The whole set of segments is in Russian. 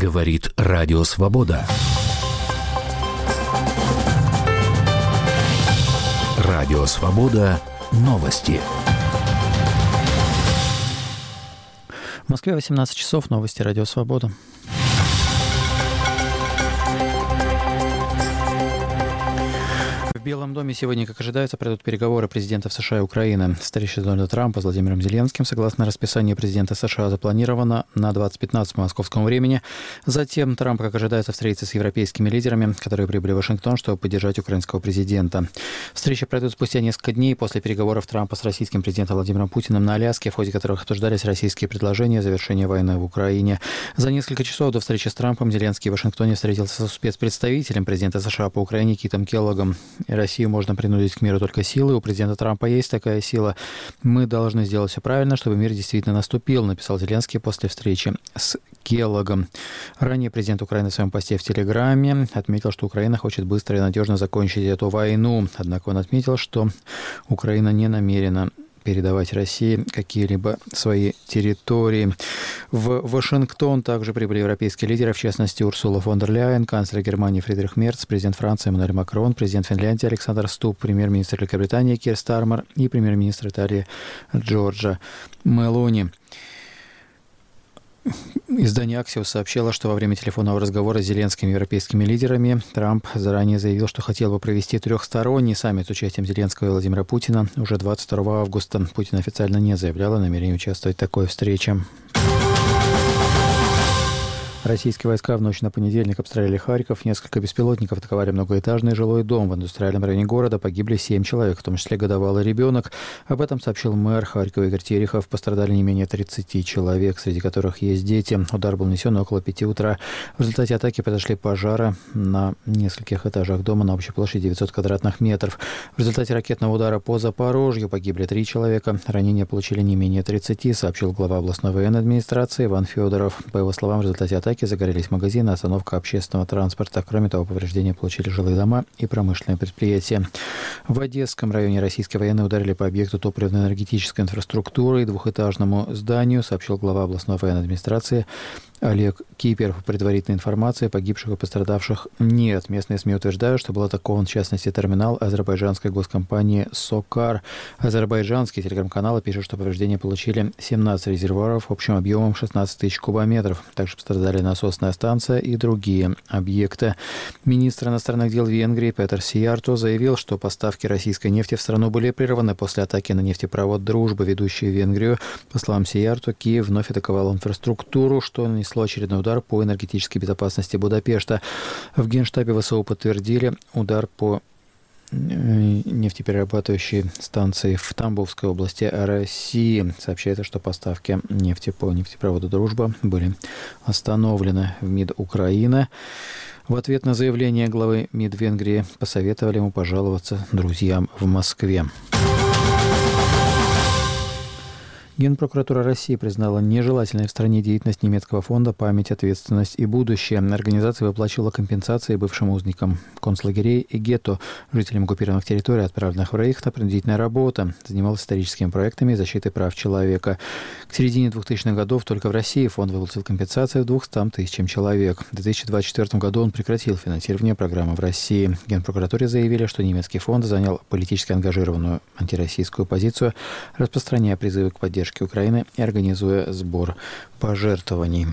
Говорит Радио Свобода. Радио Свобода. Новости. В Москве 18 часов. Новости Радио Свобода. В Белом доме сегодня, как ожидается, пройдут переговоры президентов США и Украины. Встреча Дональда Трампа с Владимиром Зеленским, согласно расписанию президента США, запланирована на 20:15 по московскому времени. Затем Трамп, как ожидается, встретится с европейскими лидерами, которые прибыли в Вашингтон, чтобы поддержать украинского президента. Встреча пройдет спустя несколько дней после переговоров Трампа с российским президентом Владимиром Путиным на Аляске, в ходе которых обсуждались российские предложения о завершении войны в Украине. За несколько часов до встречи с Трампом Зеленский в Вашингтоне встретился со спецпредставителем президента США по Украине Китом Келлогом. Россию можно принудить к миру только силой. У президента Трампа есть такая сила. Мы должны сделать все правильно, чтобы мир действительно наступил, написал Зеленский после встречи с Келлогом. Ранее президент Украины в своем посте в Телеграме отметил, что Украина хочет быстро и надежно закончить эту войну. Однако он отметил, что Украина не намерена передавать России какие-либо свои территории. В Вашингтон также прибыли европейские лидеры, в частности Урсула фон дер Ляйен, канцлер Германии Фридрих Мерц, президент Франции Эммануэль Макрон, президент Финляндии Александр Стуб, премьер-министр Великобритании Кир Стармер и премьер-министр Италии Джорджа Мелони. Издание «Axios» сообщило, что во время телефонного разговора с зеленскими европейскими лидерами Трамп заранее заявил, что хотел бы провести трехсторонний саммит с участием Зеленского и Владимира Путина уже 22 августа. Путин официально не заявлял о намерении участвовать в такой встрече. Российские войска в ночь на понедельник обстреляли Харьков. Несколько беспилотников атаковали многоэтажный жилой дом. В индустриальном районе города погибли 7 человек, в том числе годовалый ребенок. Об этом сообщил мэр Харькова Игорь Терехов. Пострадали не менее 30 человек, среди которых есть дети. Удар был нанесен около 5 утра. В результате атаки произошли пожары на нескольких этажах дома на общей площади 900 квадратных метров. В результате ракетного удара по Запорожью погибли 3 человека. Ранения получили не менее 30, сообщил глава областной военной администрации Иван Федоров. По его словам, в результате атаки загорелись магазины, остановка общественного транспорта. Кроме того, повреждения получили жилые дома и промышленные предприятия. В Одесском районе российские военные ударили по объекту топливно-энергетической инфраструктуры и двухэтажному зданию, сообщил глава областной военной администрации Олег Кипер. По предварительной информации, погибших и пострадавших нет. Местные СМИ утверждают, что был атакован, в частности, терминал азербайджанской госкомпании «Сокар». Азербайджанские телеграм-каналы пишут, что повреждения получили 17 резервуаров общим объемом 16 тысяч кубометров. Также пострадали насосная станция и другие объекты. Министр иностранных дел Венгрии Петер Сиярто заявил, что поставки российской нефти в страну были прерваны после атаки на нефтепровод «Дружба», ведущий в Венгрию. По словам Сиярто, Киев вновь атаковал инфраструктуру, что нанесло очередной удар по энергетической безопасности Будапешта. В Генштабе ВСУ подтвердили удар по нефтеперерабатывающей станции в Тамбовской области России. Сообщается, что поставки нефти по нефтепроводу «Дружба» были остановлены. В МИД Украины в ответ на заявление главы МИД Венгрии посоветовали ему пожаловаться друзьям в Москве. Генпрокуратура России признала нежелательной в стране деятельность немецкого фонда «Память, ответственность и будущее». Организация выплачивала компенсации бывшим узникам концлагерей и гетто, жителям оккупированных территорий, отправленных в Рейх на принудительную работу. Занималась историческими проектами и защитой прав человека. К середине 2000-х годов только в России фонд выплатил компенсации 200 тысячам человек. В 2024 году он прекратил финансирование программы в России. В Генпрокуратуре заявили, что немецкий фонд занял политически ангажированную антироссийскую позицию, распространяя призывы к поддержке Украины и организуя сбор пожертвований.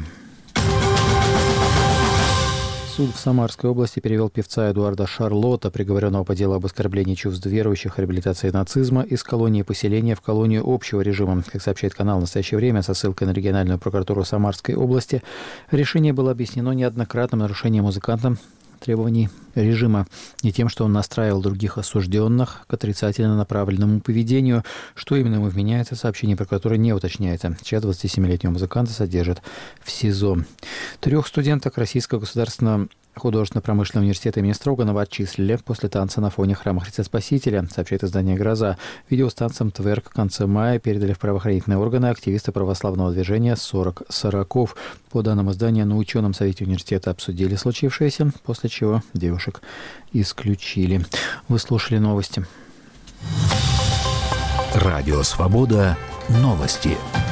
Суд в Самарской области перевел певца Эдуарда Шарлота, приговоренного по делу об оскорблении чувств верующих и реабилитации нацизма, из колонии поселения в колонию общего режима. Как сообщает канал «В настоящее время» со ссылкой на региональную прокуратуру Самарской области, решение было объяснено неоднократным нарушением музыкантом требований режима и тем, что он настраивал других осужденных к отрицательно направленному поведению. Что именно ему вменяется, сообщение прокуратуры не уточняется. Сейчас 27-летнего музыканта содержат в СИЗО. 3 студенток Российского государственного художественно-промышленного университета имени Строганова отчислили после танца на фоне храма Христа Спасителя, сообщает издание «Гроза». Видео с танцем «Тверк» в конце мая передали в правоохранительные органы активисты православного движения «40 Сороков». По данным издания, на ученом совете университета обсудили случившееся, после чего девушек исключили. Вы слушали новости. Радио «Свобода». Новости.